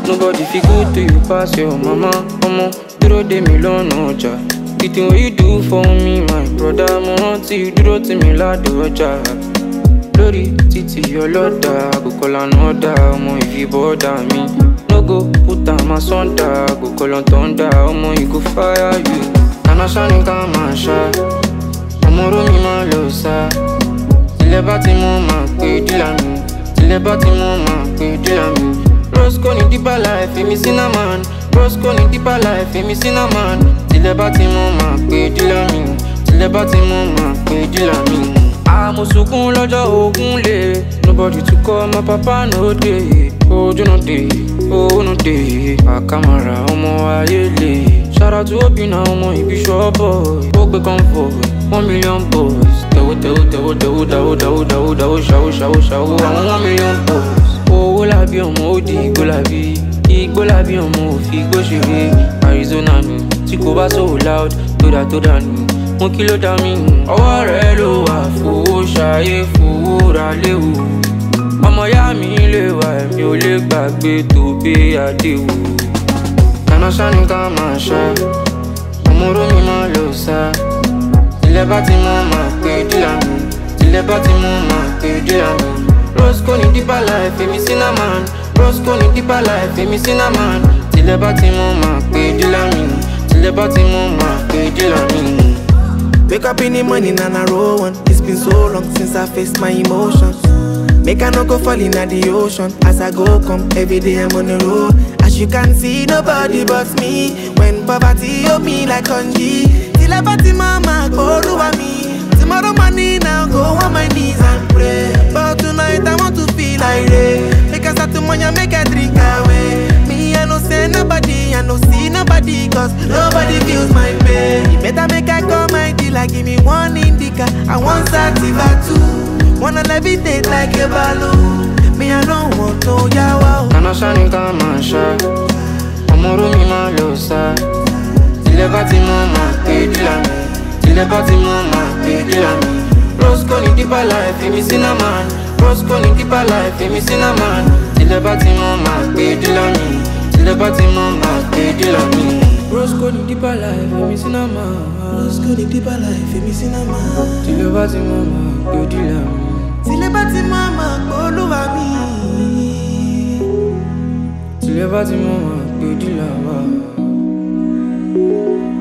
Nobody feel good to you pass your mama. Omo, dúró dè mí lọ́nà ọjà. The thing what you do for me, my brother, mo rántí you dúró tì mí ládùn ọjà. Lórí títì ọlọ́dà, go call another, ọmọ if you bother me. No go put am asunder, go call on thunder, ọmọ you go fire you. Kàná ṣáni ká máa ṣá, ọmọ oró mi máa lọ sá. Tilẹ̀ bá ti mọ́ máa pé dílà mi, tilẹ̀ bá ti mọ́ máa pé dílà mi. Roscoe ní deeper life, èmi cinnamon. Roscoe ní deeper life, èmi cinnamon. Tilẹ̀ bá ti mọ́ máa pé dílà mi, tilẹ̀ bá ti mọ́ máa pé dílà mi. Mo sunkún lọ́jọ́ ogun lè. Nobody to call, my papa no dey. Ojú no dey, owó no dey. Àkàmàrà ọmọ ayé lè. Shout out to Obina, ọmọ ibi ṣọ́bọ̀. Ó gbé comfort, 1 million boys. Tẹ̀wó ṣàwó. Àwọn 1 million boys. Owó làbí ọmọ ó di igbó làbí. Igbó làbí ọmọ òfi igbó ṣeré. Arizona nù, tí kò bá so loud, tó dànù. Mo kí ló dá mi, ọwọ́ rẹ̀ ló wà. Fowó ṣayé, fowó ra léwu. Ọmọ yá mi lè wà, èmi ò lè gbàgbé tó bí àdéhùn. Kàná ṣáni ká máa ṣá, ọmọ oró mi máa lọ sá. Tilẹ̀ bá ti mọ́ máa pé dílà mi, tilẹ̀ bá ti mọ́ máa pé dílà mi. Roscoe ní deeper life, èmi cinnamon. Roscoe ní deeper life, èmi cinnamon. Tilẹ̀ bá ti mọ́ máa pé dílà mi, tilẹ̀ bá ti mọ́ máa pé dílà mi. Wake up in the morning and I roll one. It's been so long since I faced my emotions. Make I not go fall in the ocean. As I go come, every day I'm on the road. As you can see, nobody but me. When poverty hold me like congee. Till I party mama, go over me. Tomorrow morning I'll go on my knees and pray. But tonight I want to feel like rain. Make I start to money, make I drink away. Me, I no say nobody, I no see nobody. Cause nobody feels my pain. You better make I call my dealer, give me one indica. I want sativa too. Wanna levitate like a balloon. Me, I don't want no yawa. Kàná ṣáni ká máa ṣá, ọmọ oró mi máa lọ sá. Tilẹ̀ bá ti mọ́ máa pé dílà mi, tilẹ̀ bá ti mọ́ máa pé dílà mi. Roscoe ní deeper life, èmi cinnamon. Roscoe ní deeper life, èmi cinnamon. Tilẹ̀ bá ti mọ́ máa pé dílà mi, tilẹ̀ bá ti mọ́ máa pé dílà mi. Roscoe ní deeper life, èmi cinnamon. Roscoe ní deeper life, èmi cinnamon. Tilẹ̀ bá ti mọ́ máa pé dílà mi. Tilẹ̀ bá ti mọ́ máa pé olúwa mi. Tilẹ̀ bá ti mọ́ máa pé dílà wa.